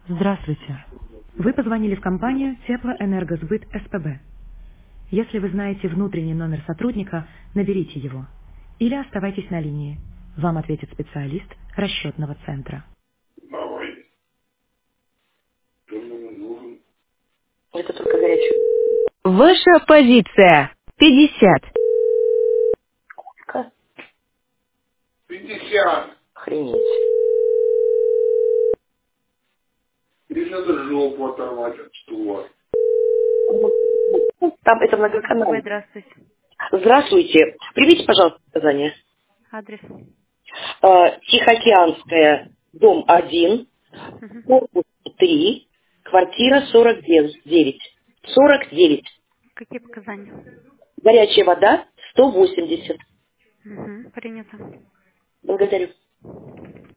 Здравствуйте. Вы позвонили в компанию Теплоэнергосбыт СПБ. Если вы знаете внутренний номер сотрудника, наберите его. Или оставайтесь на линии. Вам ответит специалист расчетного центра. Давай. Кто мне нужен? Это только горячий. Ваша позиция 50. Ка- 50. Охренеть. Или надо жопу оторвать от стула. Там это СПБ, многоканал. здравствуйте. Здравствуйте. Примите, пожалуйста, указание. Адрес. Тихоокеанская, дом 1, Мгм. корпус 3, квартира 49. 49. Какие показания? Горячая вода 180. Принято. Благодарю.